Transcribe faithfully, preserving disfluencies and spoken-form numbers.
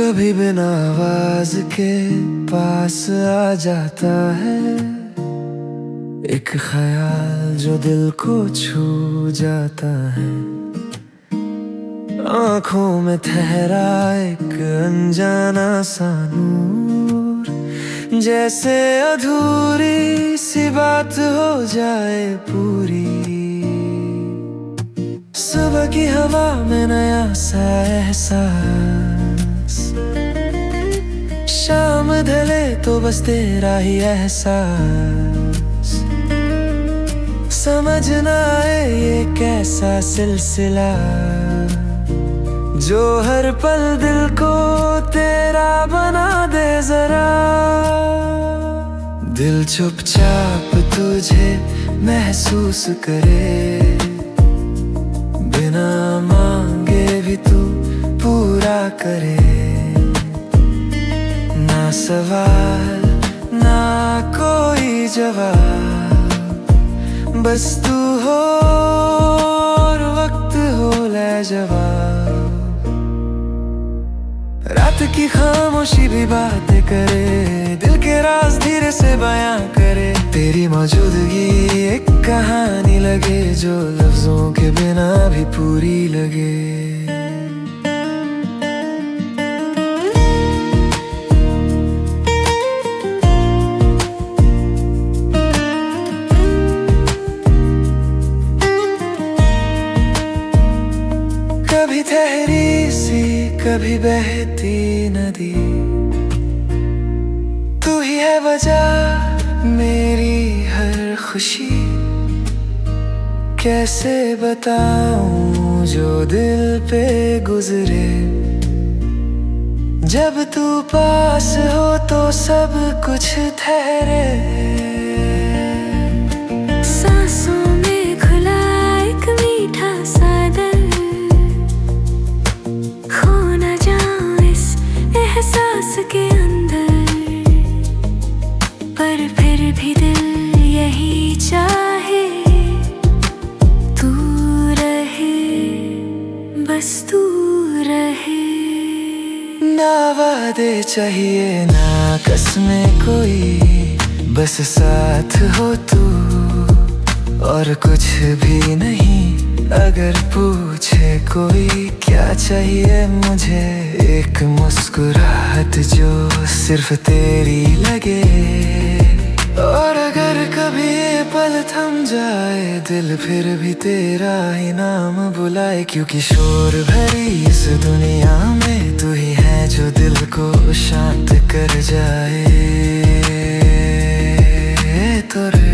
कभी बिना आवाज के पास आ जाता है एक ख्याल जो दिल को छू जाता है। आंखों में ठहरा एक अनजाना सा नूर, जैसे अधूरी सी बात हो जाए पूरी। सुबह की हवा में नया सा एहसास, शाम ढले तो बस तेरा ही एहसास। समझ ना आए ये कैसा सिलसिला, जो हर पल दिल को तेरा बना दे जरा। दिल चुपचाप तुझे महसूस करे, बिना मांगे भी तू पूरा करे। ना सवाल ना कोई जवाब, बस तू हो और वक्त हो लाजवाब। रात की खामोशी भी बातें करे, दिल के राज धीरे से बयां करे। तेरी मौजूदगी एक कहानी लगे, जो लफ्जों के बिना भी पूरी लगे। कभी ठहरी सी कभी बहती नदी, तू ही है वजह मेरी हर खुशी। कैसे बताऊं जो दिल पे गुजरे, जब तू पास हो तो सब कुछ ठहरे। सांसों में खुला एक मीठा सा दर्द, खो न जाऊं इस एहसास के अंदर। पर फिर भी दिल यही चाहे, तू रहे बस तू रहे। ना वादे चाहिए ना कसमें कोई, बस साथ हो तू और कुछ भी नहीं। अगर पूछे कोई क्या चाहिए मुझे, एक मुस्कुराहट जो सिर्फ तेरी लगे। और अगर कभी ये पल थम जाए दिल, फिर भी तेरा ही नाम बुलाए। क्योंकि शोर भरी इस दुनिया में तू ही है जो दिल को शांत कर जाए। तो